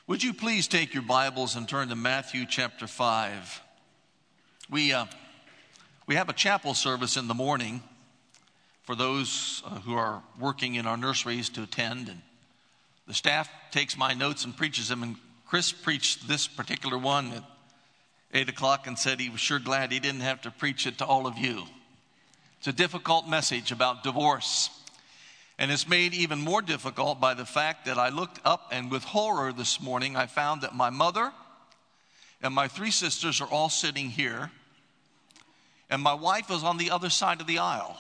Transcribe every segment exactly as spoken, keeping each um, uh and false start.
Would you please take your Bibles and turn to Matthew chapter five? We, uh, we have a chapel service in the morning for those uh, who are working in our nurseries to attend. And the staff takes my notes and preaches them. And Chris preached this particular one at eight o'clock and said he was sure glad he didn't have to preach it to all of you. It's a difficult message about divorce. And it's made even more difficult by the fact that I looked up and with horror this morning, I found that my mother and my three sisters are all sitting here, and my wife is on the other side of the aisle.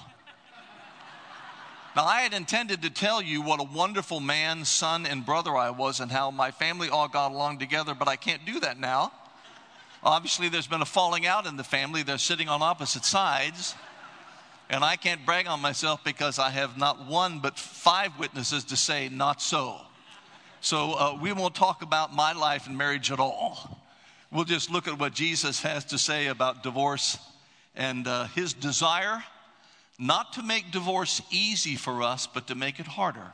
Now, I had intended to tell you what a wonderful man, son, and brother I was and how my family all got along together, but I can't do that now. Obviously, there's been a falling out in the family. They're sitting on opposite sides. And I can't brag on myself because I have not one but five witnesses to say not so. So uh, we won't talk about my life and marriage at all. We'll just look at what Jesus has to say about divorce and uh, his desire not to make divorce easy for us, but to make it harder.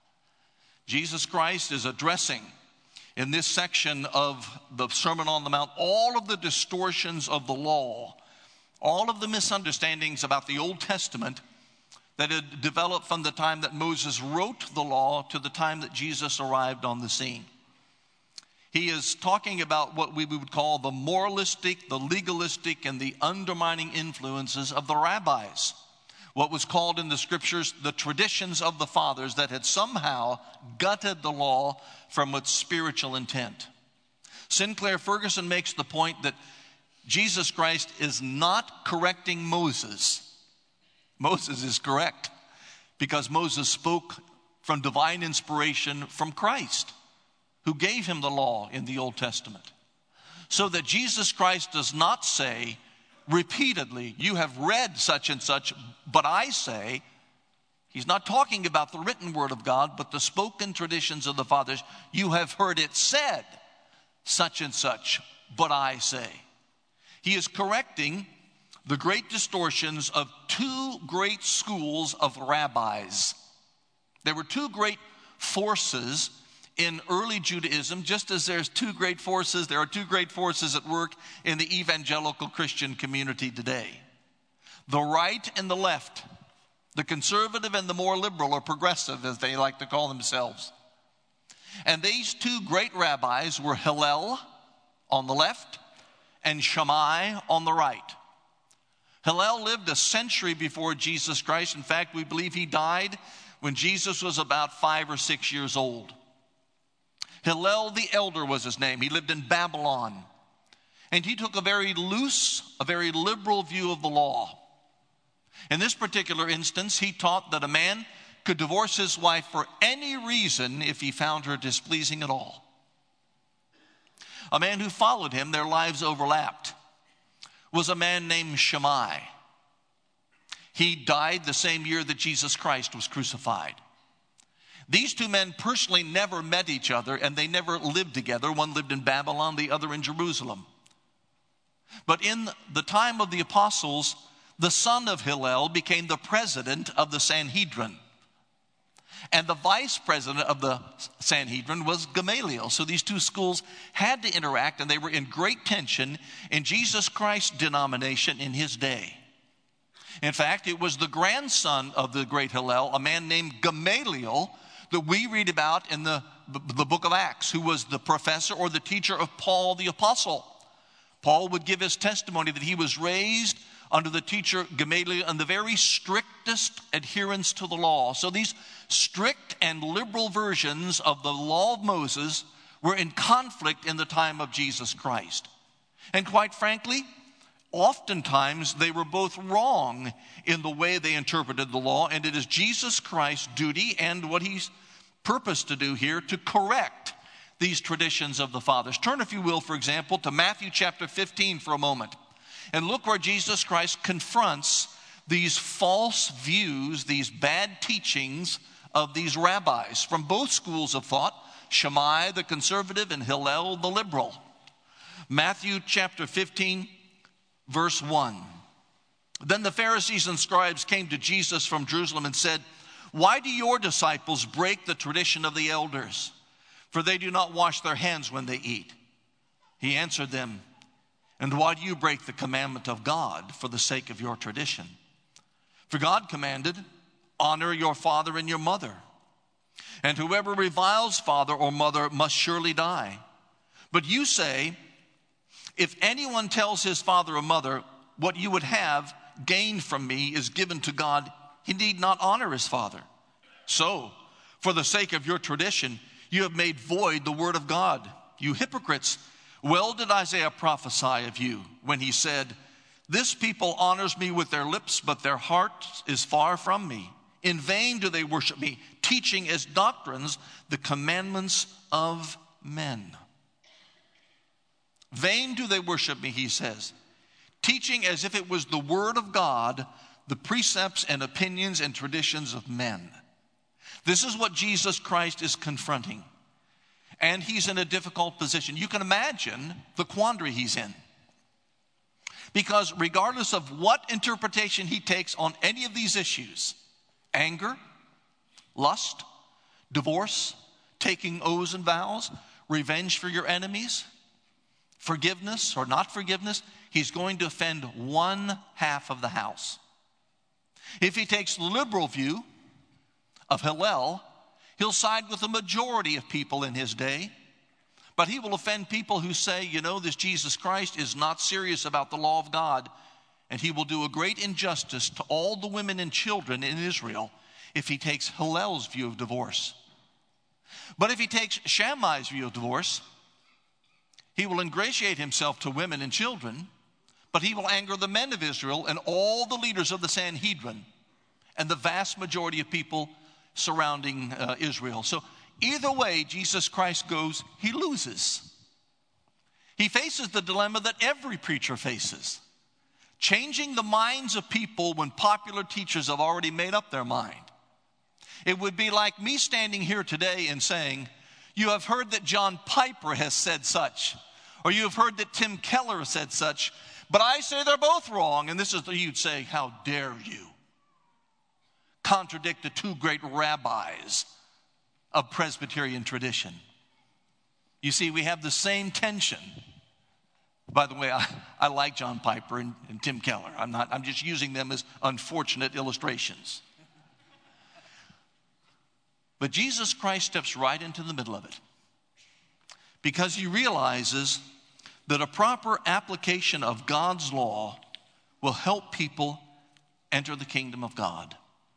Jesus Christ is addressing in this section of the Sermon on the Mount all of the distortions of the law, all of the misunderstandings about the Old Testament that had developed from the time that Moses wrote the law to the time that Jesus arrived on the scene. He is talking about what we would call the moralistic, the legalistic, and the undermining influences of the rabbis. What was called in the scriptures the traditions of the fathers that had somehow gutted the law from its spiritual intent. Sinclair Ferguson makes the point that Jesus Christ is not correcting Moses. Moses is correct because Moses spoke from divine inspiration from Christ, who gave him the law in the Old Testament. So that Jesus Christ does not say repeatedly, you have read such and such, but I say, he's not talking about the written word of God, but the spoken traditions of the fathers. You have heard it said, such and such, but I say. He is correcting the great distortions of two great schools of rabbis. There were two great forces in early Judaism, just as there's two great forces, there are two great forces at work in the evangelical Christian community today. The right and the left, the conservative and the more liberal or progressive, as they like to call themselves. And these two great rabbis were Hillel on the left and Shammai on the right. Hillel lived a century before Jesus Christ. In fact, we believe he died when Jesus was about five or six years old. Hillel the Elder was his name. He lived in Babylon. And he took a very loose, a very liberal view of the law. In this particular instance, he taught that a man could divorce his wife for any reason if he found her displeasing at all. A man who followed him, their lives overlapped, was a man named Shammai. He died the same year that Jesus Christ was crucified. These two men personally never met each other, and they never lived together. One lived in Babylon, the other in Jerusalem. But in the time of the apostles, the son of Hillel became the president of the Sanhedrin. And the vice president of the Sanhedrin was Gamaliel. So these two schools had to interact, and they were in great tension in Jesus Christ's denomination in his day. In fact, it was the grandson of the great Hillel, a man named Gamaliel, that we read about in the, the book of Acts, who was the professor or the teacher of Paul the apostle. Paul would give his testimony that he was raised under the teacher Gamaliel and the very strictest adherence to the law. So these strict and liberal versions of the law of Moses were in conflict in the time of Jesus Christ. And quite frankly, oftentimes they were both wrong in the way they interpreted the law, and it is Jesus Christ's duty and what he's purposed to do here to correct these traditions of the fathers. Turn, if you will, for example, to Matthew chapter fifteen for a moment. And look where Jesus Christ confronts these false views, these bad teachings of these rabbis from both schools of thought, Shammai the conservative and Hillel the liberal. Matthew chapter fifteen, verse one. Then the Pharisees and scribes came to Jesus from Jerusalem and said, "Why do your disciples break the tradition of the elders? for they do not wash their hands when they eat. He answered them, and why do you break the commandment of God for the sake of your tradition? For God commanded, honor your father and your mother. And whoever reviles father or mother must surely die. But you say, if anyone tells his father or mother, what you would have gained from me is given to God, he need not honor his father. So, for the sake of your tradition, you have made void the word of God. You hypocrites, well did Isaiah prophesy of you when he said, this people honors me with their lips, but their heart is far from me. In vain do they worship me, teaching as doctrines the commandments of men. Vain do they worship me, he says, teaching as if it was the word of God, the precepts and opinions and traditions of men. This is what Jesus Christ is confronting. And he's in a difficult position. You can imagine the quandary he's in. Because regardless of what interpretation he takes on any of these issues, anger, lust, divorce, taking oaths and vows, revenge for your enemies, forgiveness or not forgiveness, he's going to offend one half of the house. If he takes the liberal view of Hillel, he'll side with the majority of people in his day, but he will offend people who say, you know, this Jesus Christ is not serious about the law of God, and he will do a great injustice to all the women and children in Israel if he takes Hillel's view of divorce. But if he takes Shammai's view of divorce, he will ingratiate himself to women and children, but he will anger the men of Israel and all the leaders of the Sanhedrin and the vast majority of people surrounding uh, Israel. So either way Jesus Christ goes, he loses. He faces the dilemma that every preacher faces. Changing the minds of people when popular teachers have already made up their mind. It would be like me standing here today and saying, you have heard that John Piper has said such, or you have heard that Tim Keller said such, but I say they're both wrong. And this is, you'd say, how dare you contradict the two great rabbis of Presbyterian tradition. You see, we have the same tension. By the way, I, I like John Piper and, and Tim Keller. I'm not, I'm just using them as unfortunate illustrations. But Jesus Christ steps right into the middle of it because he realizes that a proper application of God's law will help people enter the kingdom of God.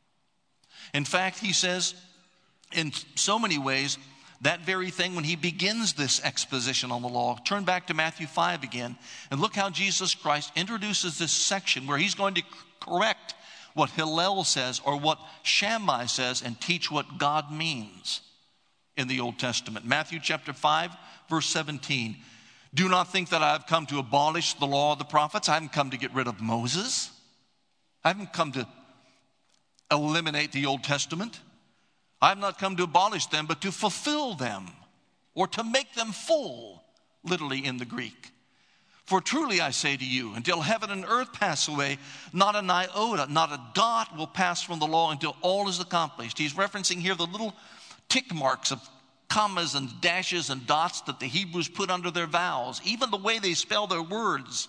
In fact, he says in so many ways that very thing when he begins this exposition on the law. Turn back to Matthew five again and look how Jesus Christ introduces this section where he's going to correct what Hillel says or what Shammai says and teach what God means in the Old Testament. Matthew chapter five, verse seventeen. Do not think that I have come to abolish the law of the prophets. I haven't come to get rid of Moses. I haven't come to eliminate the Old Testament. I have not come to abolish them, but to fulfill them or to make them full, literally in the Greek. For truly I say to you, until heaven and earth pass away, not an iota, not a dot will pass from the law until all is accomplished. He's referencing here the little tick marks of commas and dashes and dots that the Hebrews put under their vowels. Even the way they spell their words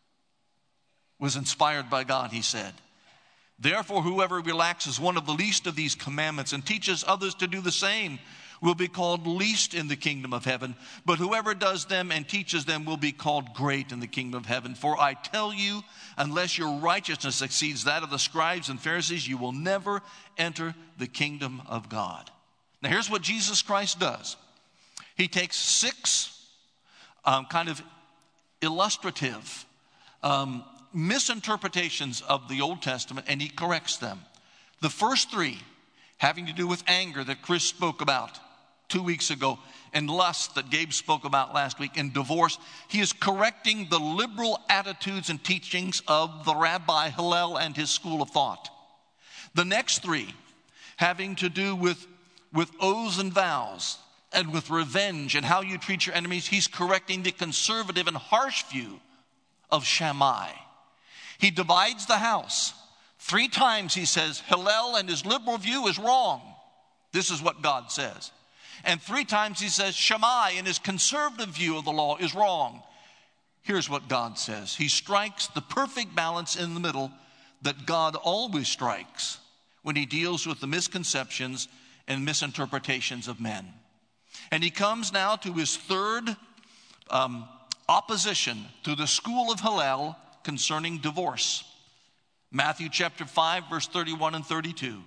was inspired by God, he said. Therefore, whoever relaxes one of the least of these commandments and teaches others to do the same will be called least in the kingdom of heaven. But whoever does them and teaches them will be called great in the kingdom of heaven. For I tell you, unless your righteousness exceeds that of the scribes and Pharisees, you will never enter the kingdom of God. Now, here's what Jesus Christ does. He takes six um, kind of illustrative um, misinterpretations of the Old Testament, and he corrects them. The first three having to do with anger that Chris spoke about two weeks ago, and lust that Gabe spoke about last week, and divorce. He is correcting the liberal attitudes and teachings of the Rabbi Hillel and his school of thought. The next three having to do with with oaths and vows and with revenge and how you treat your enemies, he's correcting the conservative and harsh view of Shammai. He divides the house. Three times he says Hillel and his liberal view is wrong. This is what God says. And three times he says Shammai, and his conservative view of the law is wrong. Here's what God says. He strikes the perfect balance in the middle that God always strikes when he deals with the misconceptions and misinterpretations of men. And he comes now to his third um, opposition to the school of Hillel concerning divorce. Matthew chapter five, verse thirty-one and thirty-two.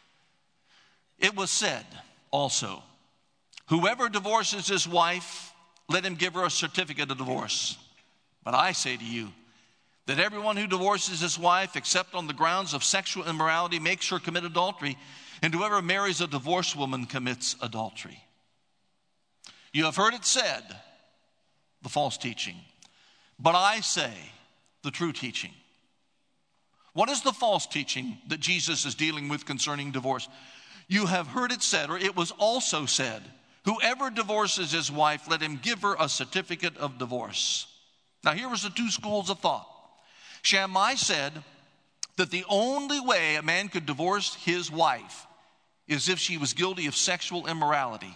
It was said also, whoever divorces his wife, let him give her a certificate of divorce. But I say to you that everyone who divorces his wife, except on the grounds of sexual immorality, makes her commit adultery, and whoever marries a divorced woman commits adultery. You have heard it said, the false teaching, but I say the true teaching. What is the false teaching that Jesus is dealing with concerning divorce? You have heard it said, or it was also said, whoever divorces his wife, let him give her a certificate of divorce. Now here was the two schools of thought. Shammai said that the only way a man could divorce his wife is if she was guilty of sexual immorality.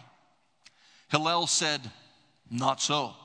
Hillel said, not so.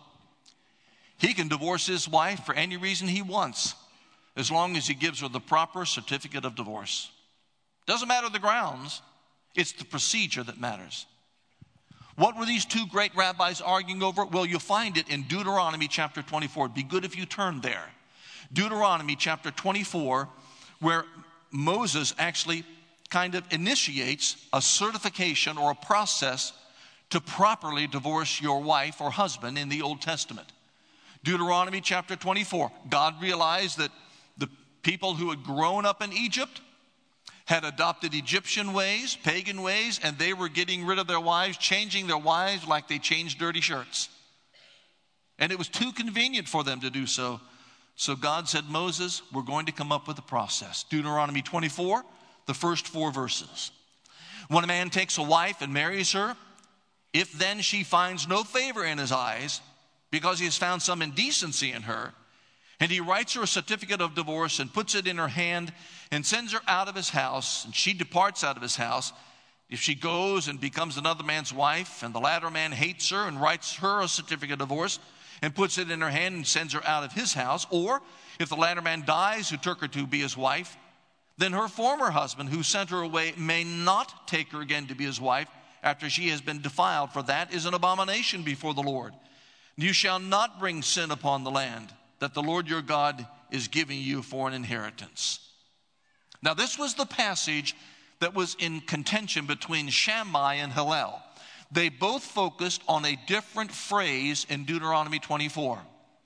He can divorce his wife for any reason he wants, as long as he gives her the proper certificate of divorce. Doesn't matter the grounds, it's the procedure that matters. What were these two great rabbis arguing over? Well, you'll find it in Deuteronomy chapter twenty-four. It'd be good if you turned there. Deuteronomy chapter twenty-four, where Moses actually kind of initiates a certification or a process to properly divorce your wife or husband in the Old Testament. Deuteronomy chapter twenty-four, God realized that the people who had grown up in Egypt had adopted Egyptian ways, pagan ways, and they were getting rid of their wives, changing their wives like they changed dirty shirts. And it was too convenient for them to do so. So God said, Moses, we're going to come up with a process. Deuteronomy twenty-four, the first four verses. When a man takes a wife and marries her, if then she finds no favor in his eyes, because he has found some indecency in her, and he writes her a certificate of divorce and puts it in her hand and sends her out of his house, and she departs out of his house. If she goes and becomes another man's wife, and the latter man hates her and writes her a certificate of divorce and puts it in her hand and sends her out of his house, or if the latter man dies who took her to be his wife, then her former husband who sent her away may not take her again to be his wife after she has been defiled, for that is an abomination before the Lord. You shall not bring sin upon the land that the Lord your God is giving you for an inheritance. Now this was the passage that was in contention between Shammai and Hillel. They both focused on a different phrase in Deuteronomy twenty-four.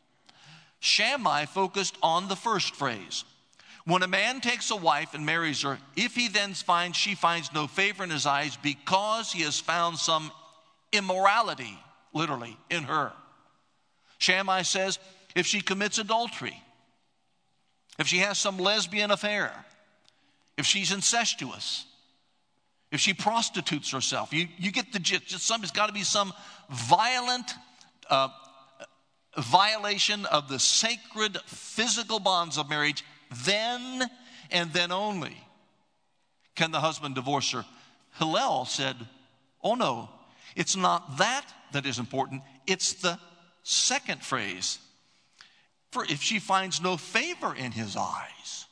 Shammai focused on the first phrase. When a man takes a wife and marries her, if he then finds she finds no favor in his eyes because he has found some immorality, literally, in her. Shammai says, if she commits adultery, if she has some lesbian affair, if she's incestuous, if she prostitutes herself, you, you get the gist. Just some, it's got to be some violent uh, violation of the sacred physical bonds of marriage. Then and then only can the husband divorce her. Hillel said, oh no, it's not that that is important. It's the second phrase. For if she finds no favor in his eyes.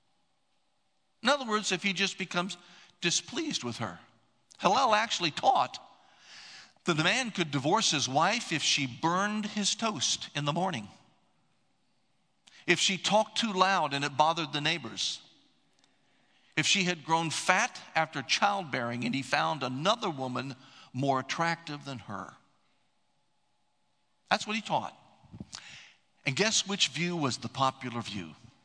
In other words, if he just becomes displeased with her. Hillel actually taught that the man could divorce his wife if she burned his toast in the morning. If she talked too loud and it bothered the neighbors. If she had grown fat after childbearing and he found another woman more attractive than her. That's what he taught. And guess which view was the popular view?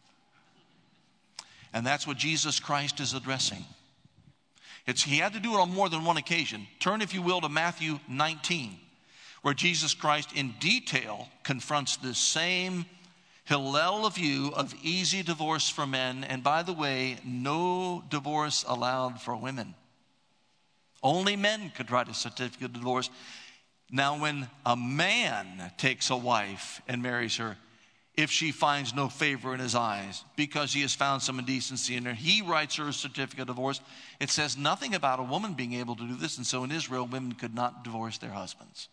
And that's what Jesus Christ is addressing. It's, he had to do it on more than one occasion. Turn, if you will, to Matthew nineteen, where Jesus Christ in detail confronts this same Hillel view of easy divorce for men. And by the way, no divorce allowed for women. Only men could write a certificate of divorce. Now, when a man takes a wife and marries her, if she finds no favor in his eyes, because he has found some indecency in her. He writes her a certificate of divorce. It says nothing about a woman being able to do this, and so in Israel, women could not divorce their husbands.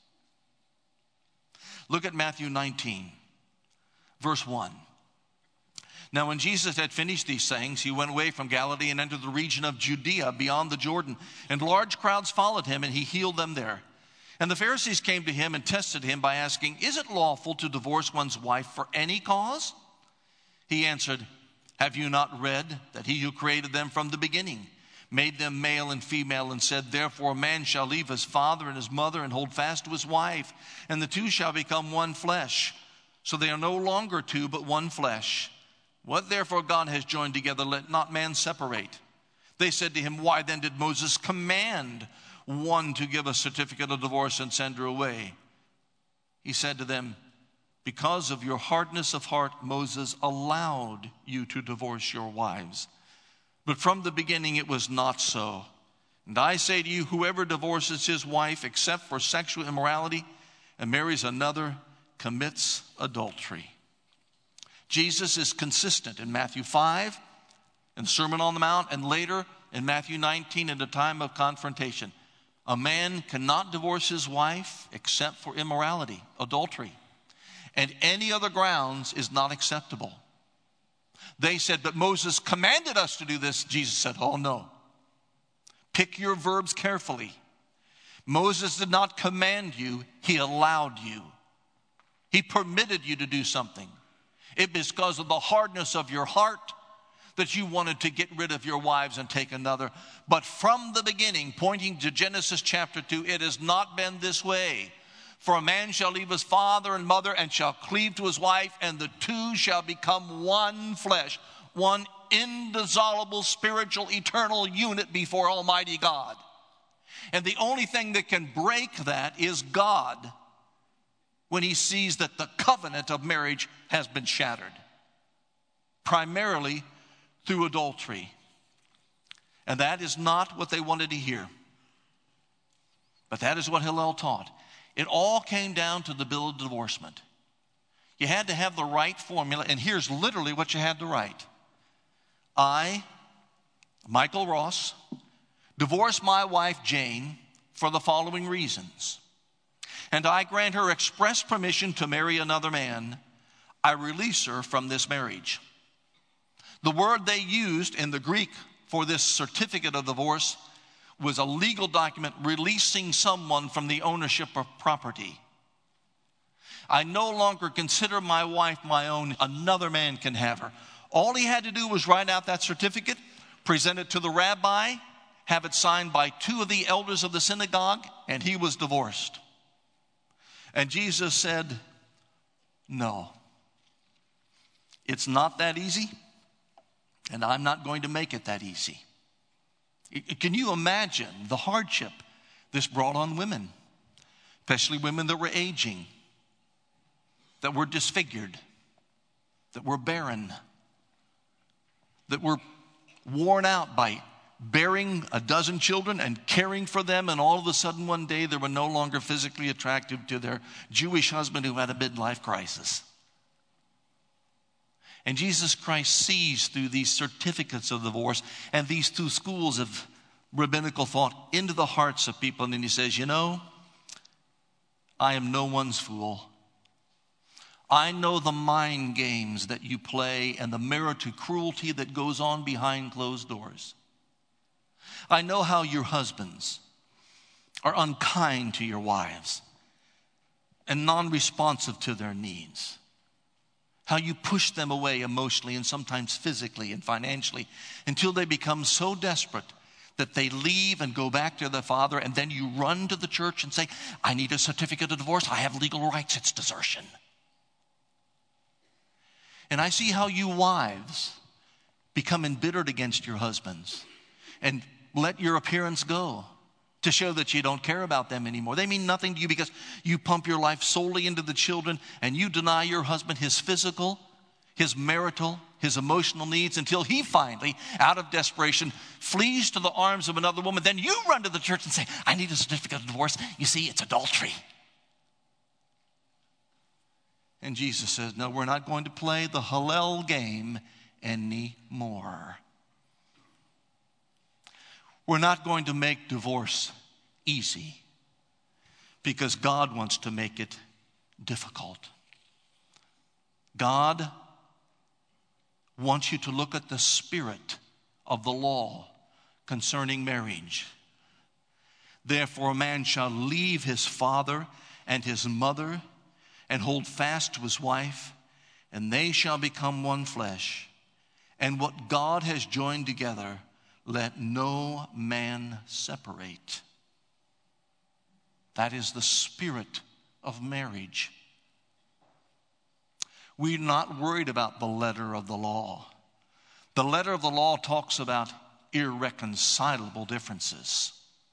Look at Matthew nineteen, verse one. Now, when Jesus had finished these sayings, he went away from Galilee and entered the region of Judea beyond the Jordan. And large crowds followed him, and he healed them there. And the Pharisees came to him and tested him by asking, "Is it lawful to divorce one's wife for any cause?" He answered, "Have you not read that he who created them from the beginning made them male and female, and said, 'Therefore a man shall leave his father and his mother and hold fast to his wife, and the two shall become one flesh. So they are no longer two, but one flesh. What therefore God has joined together, let not man separate.' They said to him, 'Why then did Moses command one to give a certificate of divorce and send her away?' He said to them, 'Because of your hardness of heart, Moses allowed you to divorce your wives. But from the beginning it was not so. And I say to you, whoever divorces his wife except for sexual immorality and marries another commits adultery.'" Jesus is consistent in Matthew five, in the Sermon on the Mount, and later in Matthew nineteen in the time of confrontation. A man cannot divorce his wife except for immorality, adultery. And any other grounds is not acceptable. They said, "But Moses commanded us to do this." Jesus said, "Oh no. Pick your verbs carefully. Moses did not command you, he allowed you. He permitted you to do something. It was because of the hardness of your heart that you wanted to get rid of your wives and take another. But from the beginning, pointing to Genesis chapter two, it has not been this way. For a man shall leave his father and mother and shall cleave to his wife, and the two shall become one flesh," one indissoluble spiritual eternal unit before Almighty God. And the only thing that can break that is God, when he sees that the covenant of marriage has been shattered, primarily through adultery. And that is not what they wanted to hear. But that is what Hillel taught. It all came down to the bill of divorcement. You had to have the right formula, and here's literally what you had to write. I, Michael Ross, divorce my wife Jane for the following reasons. And I grant her express permission to marry another man. I release her from this marriage. The word they used in the Greek for this certificate of divorce was a legal document releasing someone from the ownership of property. I no longer consider my wife my own. Another man can have her. All he had to do was write out that certificate, present it to the rabbi, have it signed by two of the elders of the synagogue, and he was divorced. And Jesus said, "No, it's not that easy, and I'm not going to make it that easy." Can you imagine the hardship this brought on women, especially women that were aging, that were disfigured, that were barren, that were worn out by bearing a dozen children and caring for them, and all of a sudden one day they were no longer physically attractive to their Jewish husband who had a midlife crisis. And Jesus Christ sees through these certificates of divorce and these two schools of rabbinical thought into the hearts of people, and then he says, "You know, I am no one's fool. I know the mind games that you play and the marital cruelty that goes on behind closed doors. I know how your husbands are unkind to your wives and non-responsive to their needs. How you push them away emotionally and sometimes physically and financially until they become so desperate that they leave and go back to their father, and then you run to the church and say, 'I need a certificate of divorce. I have legal rights. It's desertion.' And I see how you wives become embittered against your husbands and let your appearance go to show that you don't care about them anymore. They mean nothing to you because you pump your life solely into the children, and you deny your husband his physical, his marital, his emotional needs until he finally, out of desperation, flees to the arms of another woman. Then you run to the church and say, 'I need a certificate of divorce.' You see, it's adultery. And Jesus says, no, we're not going to play the Hallel game anymore. We're not going to make divorce easy because God wants to make it difficult. God wants you to look at the spirit of the law concerning marriage. Therefore, a man shall leave his father and his mother and hold fast to his wife, and they shall become one flesh. And what God has joined together, let no man separate. That is the spirit of marriage. We're not worried about the letter of the law. The letter of the law talks about irreconcilable differences,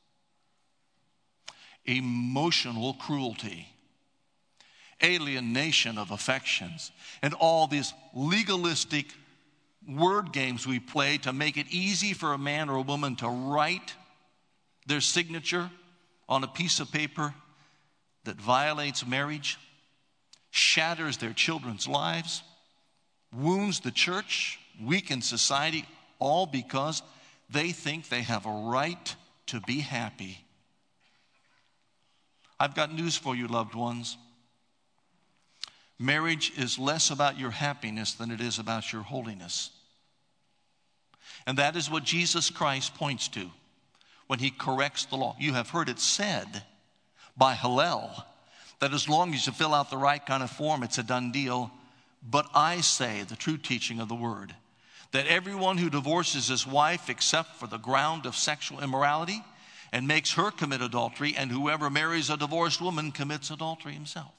emotional cruelty, alienation of affections, and all these legalistic word games we play to make it easy for a man or a woman to write their signature on a piece of paper that violates marriage, shatters their children's lives, wounds the church, weakens society, all because they think they have a right to be happy. I've got news for you, loved ones. Marriage is less about your happiness than it is about your holiness. And that is what Jesus Christ points to when he corrects the law. You have heard it said by Hillel that as long as you fill out the right kind of form, it's a done deal. But I say, the true teaching of the word, that everyone who divorces his wife except for the ground of sexual immorality and makes her commit adultery, and whoever marries a divorced woman commits adultery himself.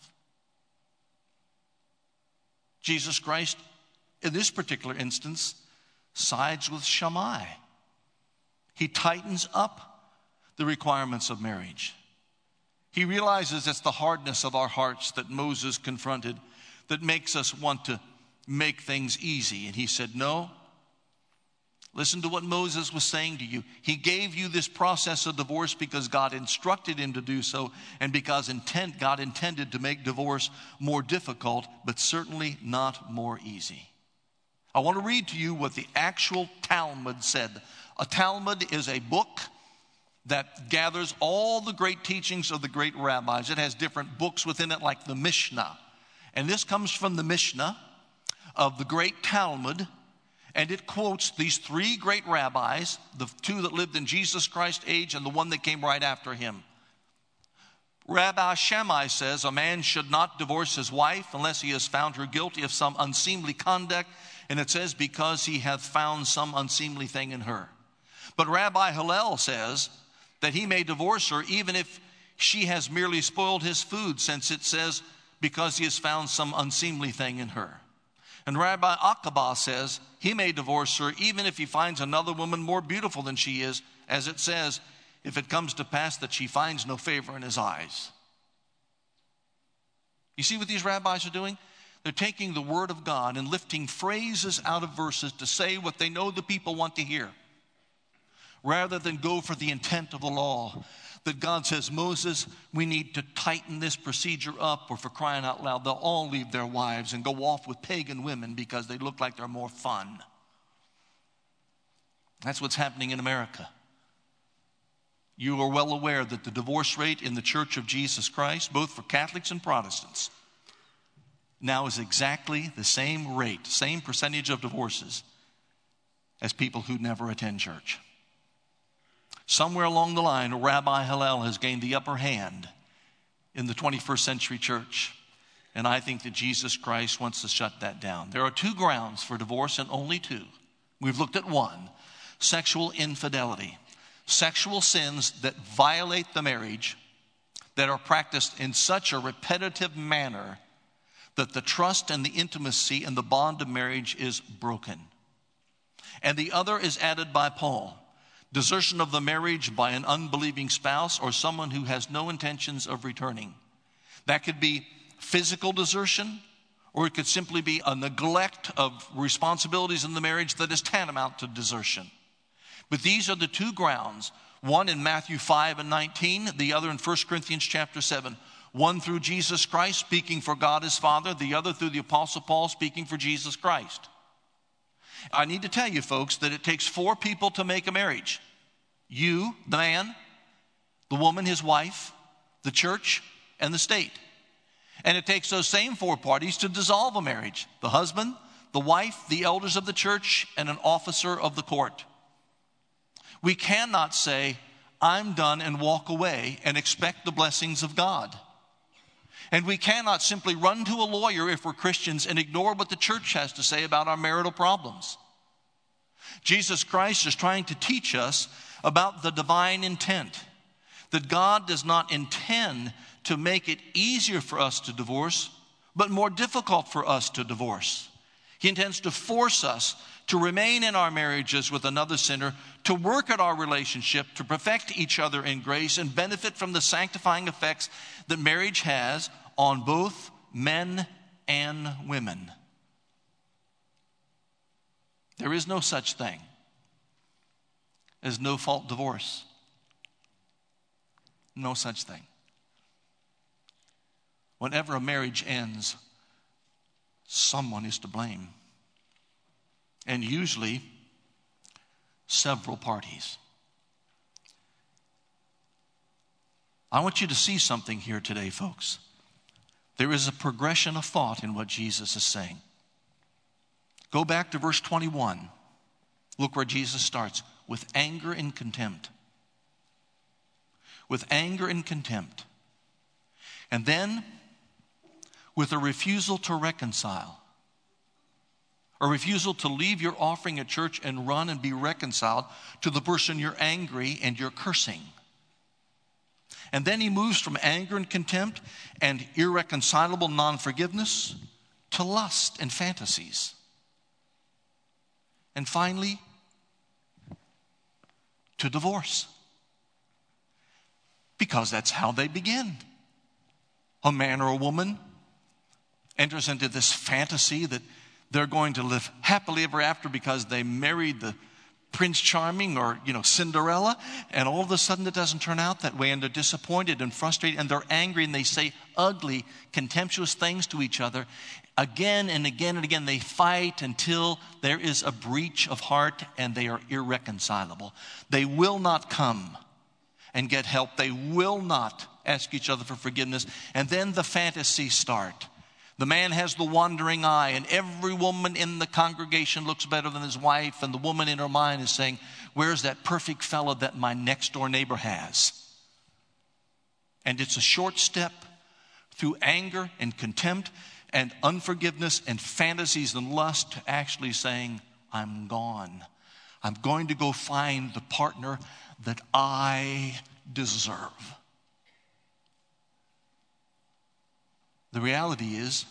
Jesus Christ, in this particular instance, sides with Shammai. He tightens up the requirements of marriage. He realizes it's the hardness of our hearts that Moses confronted that makes us want to make things easy. And he said, no. Listen to what Moses was saying to you. He gave you this process of divorce because God instructed him to do so, and because intent, God intended to make divorce more difficult, but certainly not more easy. I want to read to you what the actual Talmud said. A Talmud is a book that gathers all the great teachings of the great rabbis. It has different books within it, like the Mishnah. And this comes from the Mishnah of the great Talmud. And it quotes these three great rabbis, the two that lived in Jesus Christ's age and the one that came right after him. Rabbi Shammai says a man should not divorce his wife unless he has found her guilty of some unseemly conduct. And it says because he hath found some unseemly thing in her. But Rabbi Hillel says that he may divorce her even if she has merely spoiled his food, since it says because he has found some unseemly thing in her. And Rabbi Akiba says he may divorce her even if he finds another woman more beautiful than she is, as it says, if it comes to pass that she finds no favor in his eyes. You see what these rabbis are doing? They're taking the word of God and lifting phrases out of verses to say what they know the people want to hear, rather than go for the intent of the law. That God says, Moses, we need to tighten this procedure up, or for crying out loud, they'll all leave their wives and go off with pagan women because they look like they're more fun. That's what's happening in America. You are well aware that the divorce rate in the Church of Jesus Christ, both for Catholics and Protestants, now is exactly the same rate, same percentage of divorces as people who never attend church. Somewhere along the line, Rabbi Hillel has gained the upper hand in the twenty-first century church. And I think that Jesus Christ wants to shut that down. There are two grounds for divorce, and only two. We've looked at one: sexual infidelity. Sexual sins that violate the marriage, that are practiced in such a repetitive manner that the trust and the intimacy and the bond of marriage is broken. And the other is added by Paul: desertion of the marriage by an unbelieving spouse or someone who has no intentions of returning. That could be physical desertion, or it could simply be a neglect of responsibilities in the marriage that is tantamount to desertion. But these are the two grounds, one in Matthew five and nineteen, the other in First Corinthians chapter seven. One through Jesus Christ, speaking for God his Father. The other through the Apostle Paul, speaking for Jesus Christ. I need to tell you, folks, that it takes four people to make a marriage. You, the man, the woman, his wife, the church, and the state. And it takes those same four parties to dissolve a marriage. The husband, the wife, the elders of the church, and an officer of the court. We cannot say, I'm done, and walk away and expect the blessings of God. And we cannot simply run to a lawyer if we're Christians and ignore what the church has to say about our marital problems. Jesus Christ is trying to teach us about the divine intent. That God does not intend to make it easier for us to divorce, but more difficult for us to divorce. He intends to force us to remain in our marriages with another sinner, to work at our relationship, to perfect each other in grace, and benefit from the sanctifying effects that marriage has on both men and women. There is no such thing as no-fault divorce. No such thing. Whenever a marriage ends, someone is to blame. And usually, several parties. I want you to see something here today, folks. There is a progression of thought in what Jesus is saying. Go back to verse twenty-one. Look where Jesus starts. With anger and contempt. With anger and contempt. And then, with a refusal to reconcile. A refusal to leave your offering at church and run and be reconciled to the person you're angry and you're cursing. And then he moves from anger and contempt and irreconcilable non-forgiveness to lust and fantasies. And finally, to divorce. Because that's how they begin. A man or a woman enters into this fantasy that they're going to live happily ever after because they married the Prince Charming or, you know, Cinderella. And all of a sudden it doesn't turn out that way. And they're disappointed and frustrated and they're angry and they say ugly, contemptuous things to each other. Again and again and again they fight until there is a breach of heart and they are irreconcilable. They will not come and get help. They will not ask each other for forgiveness. And then the fantasies start. The man has the wandering eye, and every woman in the congregation looks better than his wife, and the woman in her mind is saying, where's that perfect fellow that my next door neighbor has? And it's a short step through anger and contempt and unforgiveness and fantasies and lust to actually saying, I'm gone. I'm going to go find the partner that I deserve. The reality is,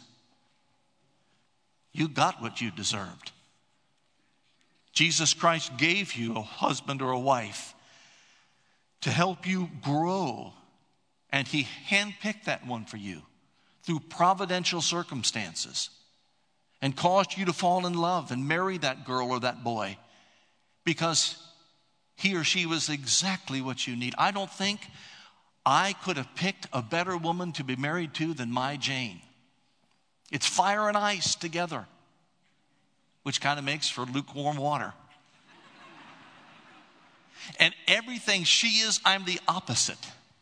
you got what you deserved. Jesus Christ gave you a husband or a wife to help you grow. And he handpicked that one for you through providential circumstances and caused you to fall in love and marry that girl or that boy because he or she was exactly what you need. I don't think I could have picked a better woman to be married to than my Jane. It's fire and ice together, which kind of makes for lukewarm water. And everything she is, I'm the opposite.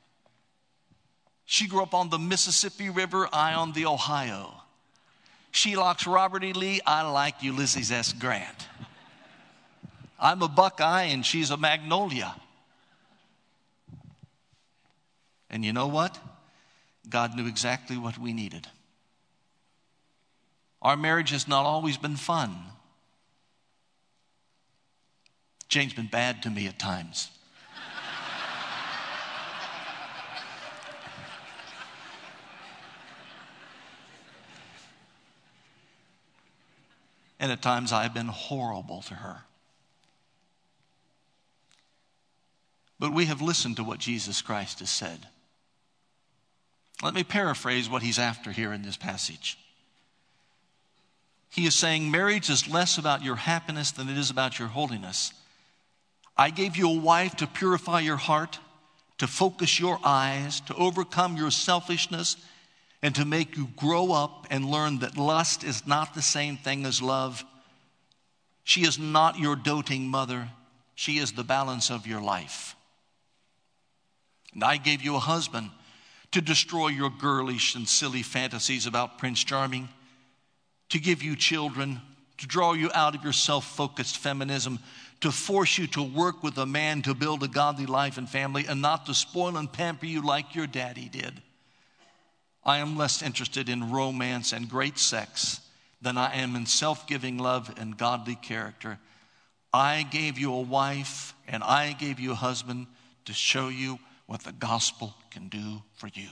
She grew up on the Mississippi River, I on the Ohio. She likes Robert E. Lee, I like Ulysses S. Grant. I'm a Buckeye and she's a Magnolia. And you know what? God knew exactly what we needed. Our marriage has not always been fun. Jane's been bad to me at times. And at times I have been horrible to her. But we have listened to what Jesus Christ has said. Let me paraphrase what he's after here in this passage. He is saying marriage is less about your happiness than it is about your holiness. I gave you a wife to purify your heart, to focus your eyes, to overcome your selfishness, and to make you grow up and learn that lust is not the same thing as love. She is not your doting mother. She is the balance of your life. And I gave you a husband to destroy your girlish and silly fantasies about Prince Charming, to give you children, to draw you out of your self-focused feminism, to force you to work with a man to build a godly life and family, and not to spoil and pamper you like your daddy did. I am less interested in romance and great sex than I am in self-giving love and godly character. I gave you a wife and I gave you a husband to show you what the gospel can do for you.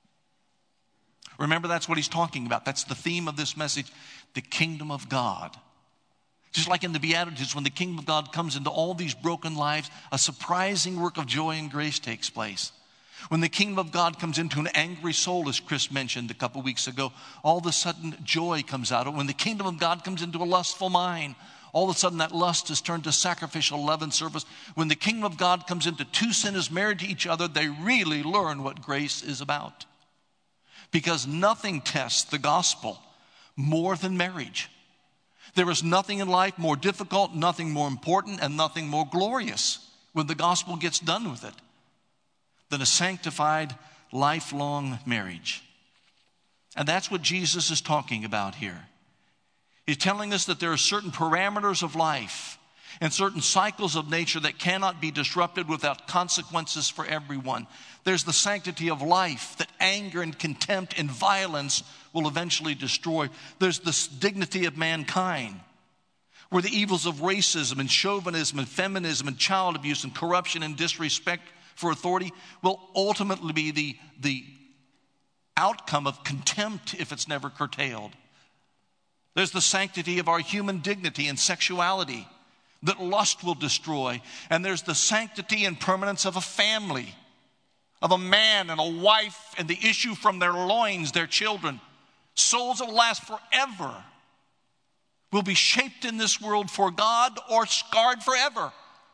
Remember, that's what he's talking about. That's the theme of this message, the kingdom of God. Just like in the Beatitudes, when the kingdom of God comes into all these broken lives, a surprising work of joy and grace takes place. When the kingdom of God comes into an angry soul, as Chris mentioned a couple weeks ago, all of a sudden joy comes out of it. When the kingdom of God comes into a lustful mind, all of a sudden that lust is turned to sacrificial love and service. When the kingdom of God comes into two sinners married to each other, they really learn what grace is about. Because nothing tests the gospel more than marriage. There is nothing in life more difficult, nothing more important, and nothing more glorious when the gospel gets done with it than a sanctified, lifelong marriage. And that's what Jesus is talking about here. He's telling us that there are certain parameters of life and certain cycles of nature that cannot be disrupted without consequences for everyone. There's the sanctity of life that anger and contempt and violence will eventually destroy. There's the dignity of mankind, where the evils of racism and chauvinism and feminism and child abuse and corruption and disrespect for authority will ultimately be the, the outcome of contempt if it's never curtailed. There's the sanctity of our human dignity and sexuality that lust will destroy. And there's the sanctity and permanence of a family, of a man and a wife, and the issue from their loins, their children. Souls that will last forever will be shaped in this world for God or scarred forever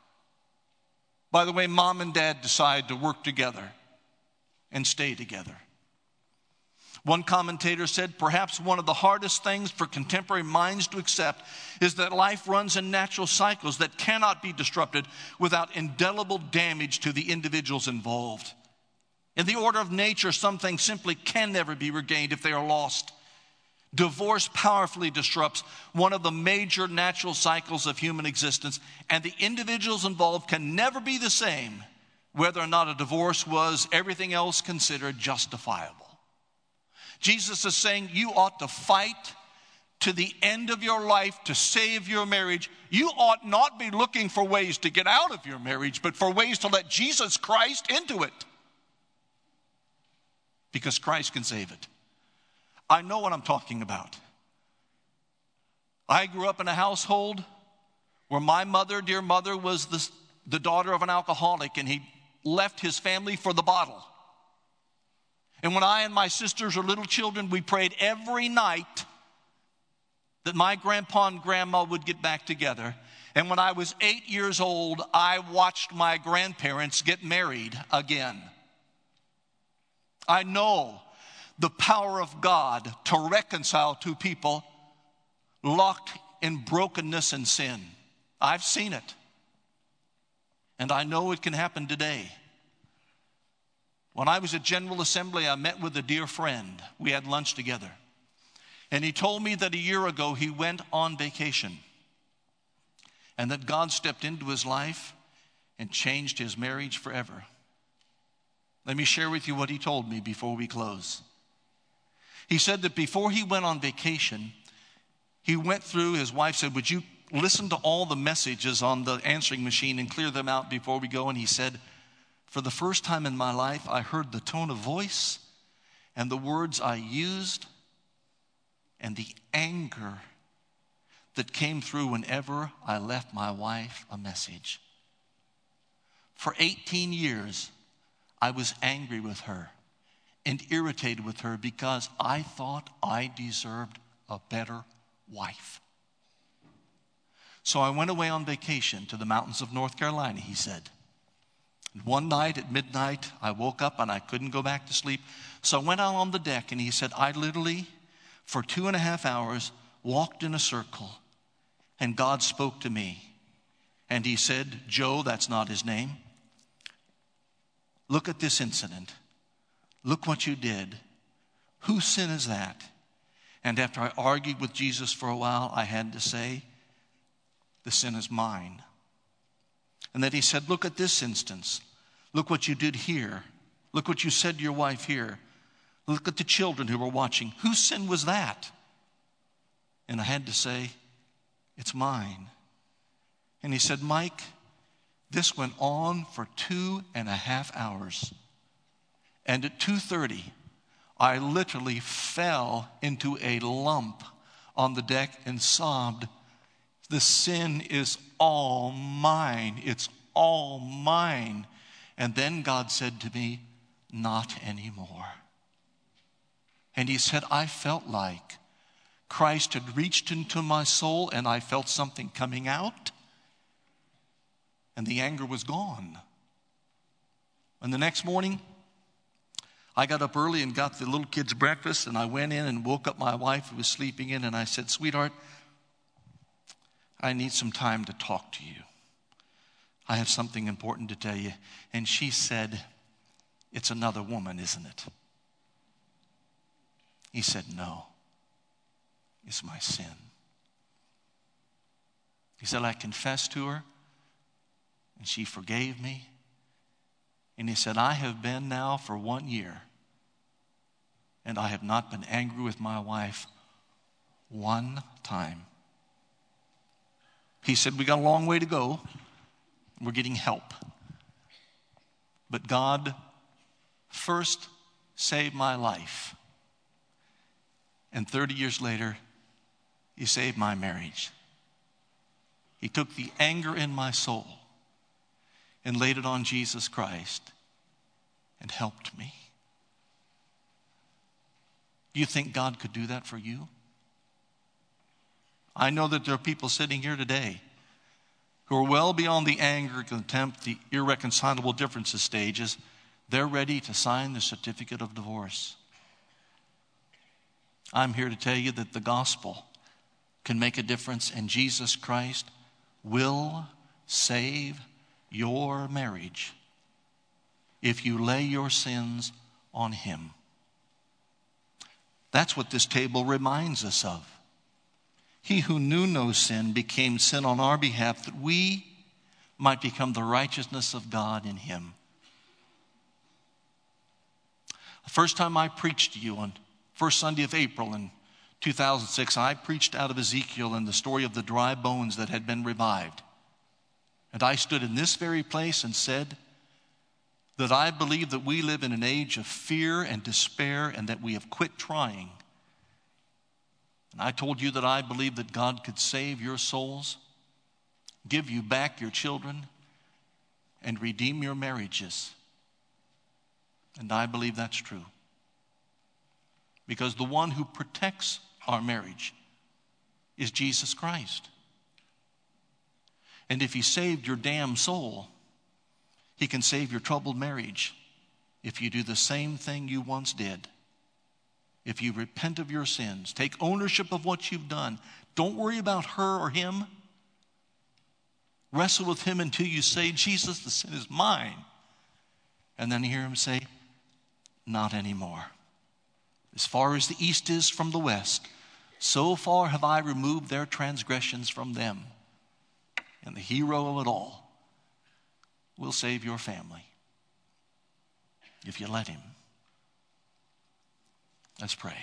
by the way mom and dad decide to work together and stay together. One commentator said, perhaps one of the hardest things for contemporary minds to accept is that life runs in natural cycles that cannot be disrupted without indelible damage to the individuals involved. In the order of nature, some things simply can never be regained if they are lost. Divorce powerfully disrupts one of the major natural cycles of human existence, and the individuals involved can never be the same, whether or not a divorce was, everything else considered, justifiable. Jesus is saying you ought to fight to the end of your life to save your marriage. You ought not be looking for ways to get out of your marriage, but for ways to let Jesus Christ into it. Because Christ can save it. I know what I'm talking about. I grew up in a household where my mother, dear mother, was the, the daughter of an alcoholic, and he left his family for the bottle. And when I and my sisters were little children, we prayed every night that my grandpa and grandma would get back together. And when I was eight years old, I watched my grandparents get married again. I know the power of God to reconcile two people locked in brokenness and sin. I've seen it. And I know it can happen today. When I was at General Assembly, I met with a dear friend. We had lunch together. And he told me that a year ago he went on vacation. And that God stepped into his life and changed his marriage forever. Let me share with you what he told me before we close. He said that before he went on vacation, he went through, his wife said, would you listen to all the messages on the answering machine and clear them out before we go? And he said, for the first time in my life, I heard the tone of voice and the words I used and the anger that came through whenever I left my wife a message. For eighteen years, I was angry with her and irritated with her because I thought I deserved a better wife. So I went away on vacation to the mountains of North Carolina, he said. One night at midnight, I woke up and I couldn't go back to sleep. So I went out on the deck, and he said, I literally, for two and a half hours, walked in a circle, and God spoke to me. And he said, Joe, that's not his name. Look at this incident. Look what you did. Whose sin is that? And after I argued with Jesus for a while, I had to say, the sin is mine. And then he said, look at this instance. Look what you did here. Look what you said to your wife here. Look at the children who were watching. Whose sin was that? And I had to say, it's mine. And he said, Mike, this went on for two and a half hours. And at two thirty, I literally fell into a lump on the deck and sobbed, the sin is all mine. It's all mine. And then God said to me, not anymore. And he said, I felt like Christ had reached into my soul, and I felt something coming out, and the anger was gone. And the next morning, I got up early and got the little kids breakfast, and I went in and woke up my wife who was sleeping in, and I said, sweetheart, I need some time to talk to you. I have something important to tell you. And she said, it's another woman, isn't it? He said, no, it's my sin. He said, I confessed to her, and she forgave me. And he said, I have been now for one year, and I have not been angry with my wife one time. He said, we got a long way to go. We're getting help. But God first saved my life. And thirty years later, he saved my marriage. He took the anger in my soul and laid it on Jesus Christ and helped me. Do you think God could do that for you? I know that there are people sitting here today who are well beyond the anger, contempt, the irreconcilable differences stages. They're ready to sign the certificate of divorce. I'm here to tell you that the gospel can make a difference, and Jesus Christ will save your marriage if you lay your sins on him. That's what this table reminds us of. He who knew no sin became sin on our behalf, that we might become the righteousness of God in him. The first time I preached to you on first Sunday of April in two thousand six, I preached out of Ezekiel and the story of the dry bones that had been revived. And I stood in this very place and said that I believe that we live in an age of fear and despair, and that we have quit trying. And I told you that I believe that God could save your souls, give you back your children, and redeem your marriages. And I believe that's true. Because the one who protects our marriage is Jesus Christ. And if he saved your damn soul, he can save your troubled marriage if you do the same thing you once did. If you repent of your sins, take ownership of what you've done. Don't worry about her or him. Wrestle with him until you say, Jesus, the sin is mine. And then hear him say, not anymore. As far as the east is from the west, so far have I removed their transgressions from them. And the hero of it all will save your family if you let him. Let's pray.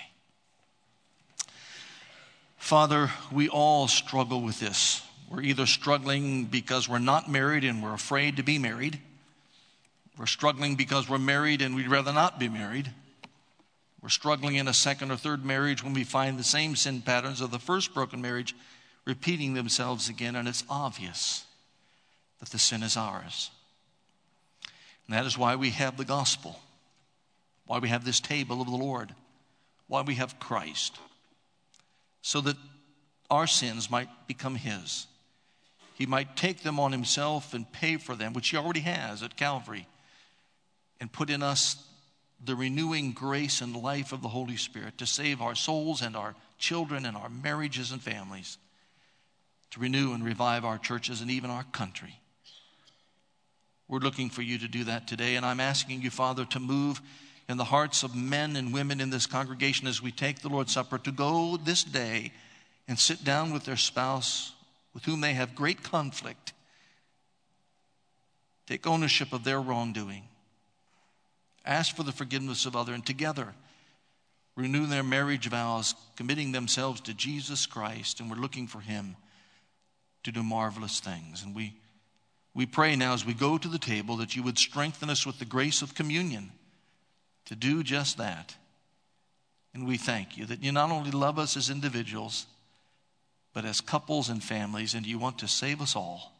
Father, we all struggle with this. We're either struggling because we're not married and we're afraid to be married. We're struggling because we're married and we'd rather not be married. We're struggling in a second or third marriage when we find the same sin patterns of the first broken marriage repeating themselves again, and it's obvious that the sin is ours. And that is why we have the gospel, why we have this table of the Lord, why we have Christ, so that our sins might become his, he might take them on himself and pay for them, which he already has at Calvary, and put in us the renewing grace and life of the Holy Spirit to save our souls and our children and our marriages and families, to renew and revive our churches and even our country. We're looking for you to do that today, and I'm asking you, Father, to move in the hearts of men and women in this congregation as we take the Lord's Supper, to go this day and sit down with their spouse with whom they have great conflict, take ownership of their wrongdoing, ask for the forgiveness of others, and together renew their marriage vows, committing themselves to Jesus Christ, and we're looking for him to do marvelous things. And we, we pray now as we go to the table that you would strengthen us with the grace of communion to do just that. And we thank you that you not only love us as individuals, but as couples and families, and you want to save us all.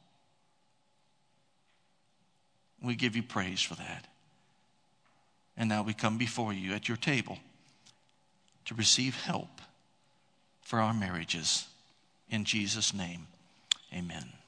We give you praise for that. And now we come before you at your table to receive help for our marriages. In Jesus' name, amen.